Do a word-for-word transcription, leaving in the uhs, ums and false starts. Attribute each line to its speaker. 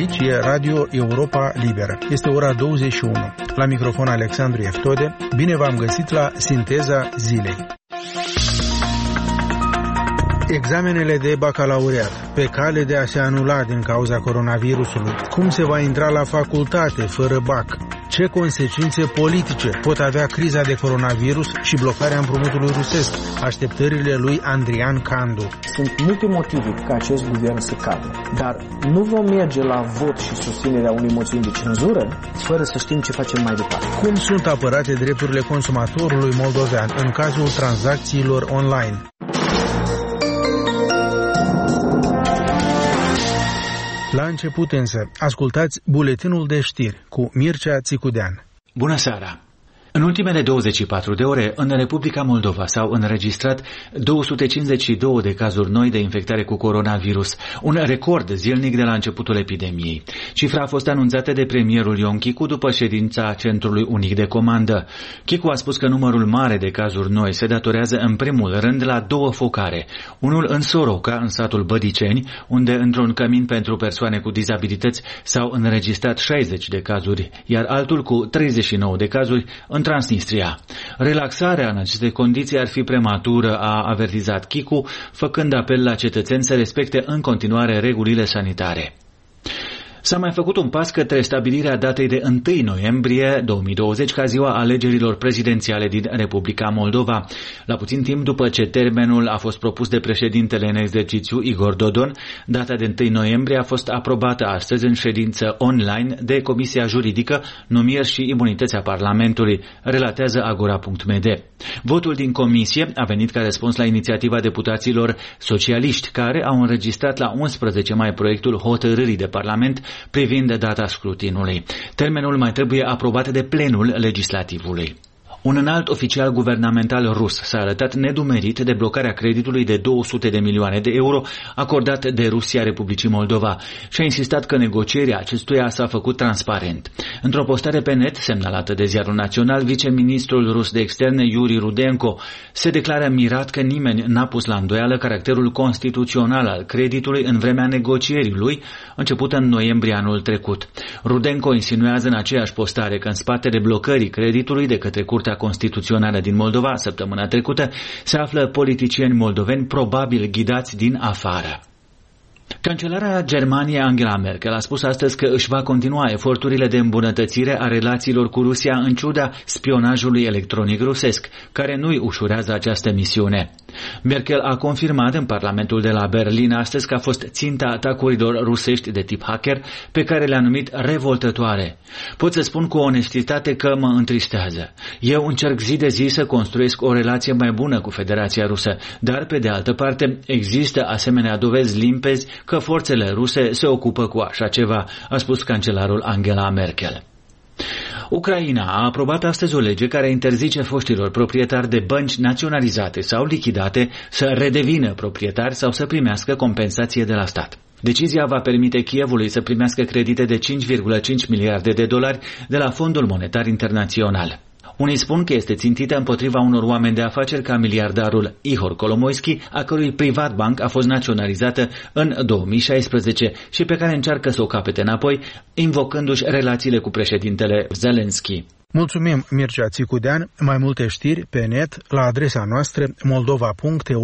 Speaker 1: Aici e Radio Europa Liberă. Este ora douăzeci și unu. La microfon Alexandru Eftode. Bine v-am găsit la Sinteza Zilei. Examenele de bacalaureat, pe cale de a se anula din cauza coronavirusului. Cum se va intra la facultate fără bac? Ce consecințe politice pot avea criza de coronavirus și blocarea împrumutului rusesc? Așteptările lui Andrian Candu.
Speaker 2: Sunt multe motive ca acest guvern să cadă, dar nu vom merge la vot și susținerea unei moțiuni de cenzură fără să știm ce facem mai departe.
Speaker 1: Cum sunt apărate drepturile consumatorului moldovean în cazul tranzacțiilor online? La început însă, ascultați buletinul de știri cu Mircea Țicudean.
Speaker 3: Bună seara! În ultimele douăzeci și patru de ore, în Republica Moldova s-au înregistrat două sute cincizeci și doi de cazuri noi de infectare cu coronavirus, un record zilnic de la începutul epidemiei. Cifra a fost anunțată de premierul Ion Chicu după ședința Centrului Unic de Comandă. Chicu a spus că numărul mare de cazuri noi se datorează în primul rând la două focare. Unul în Soroca, în satul Bădiceni, unde într-un cămin pentru persoane cu dizabilități s-au înregistrat șaizeci de cazuri, iar altul cu treizeci și nouă de cazuri în Transnistria. Relaxarea în aceste condiții ar fi prematură, a avertizat Chicu, făcând apel la cetățeni să respecte în continuare regulile sanitare. S-a mai făcut un pas către stabilirea datei de întâi noiembrie două mii douăzeci ca ziua alegerilor prezidențiale din Republica Moldova. La puțin timp după ce termenul a fost propus de președintele în exercițiu Igor Dodon, data de întâi noiembrie a fost aprobată astăzi în ședință online de Comisia Juridică, Numiri și Imunități a Parlamentului, relatează agora punct m d. Votul din comisie a venit ca răspuns la inițiativa deputaților socialiști, care au înregistrat la unsprezece mai proiectul hotărârii de Parlament privind data scrutinului. Termenul mai trebuie aprobat de plenul legislativului. Un înalt oficial guvernamental rus s-a arătat nedumerit de blocarea creditului de două sute de milioane de euro acordat de Rusia Republicii Moldova și a insistat că negocierea acestuia s-a făcut transparent. Într-o postare pe net semnalată de Ziarul Național, viceministrul rus de externe Yuri Rudenko se declară mirat că nimeni n-a pus la îndoială caracterul constituțional al creditului în vremea negocierii lui, începută în noiembrie anul trecut. Rudenko insinuează în aceeași postare că în spatele blocării creditului de către Curtea Constituțională din Moldova săptămâna trecută se află politicieni moldoveni probabil ghidați din afară. Cancelara Germaniei Angela Merkel a spus astăzi că își va continua eforturile de îmbunătățire a relațiilor cu Rusia în ciuda spionajului electronic rusesc, care nu-i ușurează această misiune. Merkel a confirmat în Parlamentul de la Berlin astăzi că a fost ținta atacurilor rusești de tip hacker, pe care le-a numit revoltătoare. Pot să spun cu onestitate că mă întristează. Eu încerc zi de zi să construiesc o relație mai bună cu Federația Rusă, dar pe de altă parte există asemenea dovezi limpezi că forțele ruse se ocupă cu așa ceva, a spus cancelarul Angela Merkel. Ucraina a aprobat astăzi o lege care interzice foștilor proprietari de bănci naționalizate sau lichidate să redevină proprietari sau să primească compensație de la stat. Decizia va permite Kievului să primească credite de cinci virgulă cinci miliarde de dolari de la Fondul Monetar Internațional. Unii spun că este țintită împotriva unor oameni de afaceri ca miliardarul Ihor Kolomoisky, a cărui privat bank a fost naționalizată în două mii șaisprezece și pe care încearcă să o capete înapoi, invocându-și relațiile cu președintele Zelensky.
Speaker 1: Mulțumim, Mircea Țicudean. Mai multe știri pe net la adresa noastră moldova punct e u.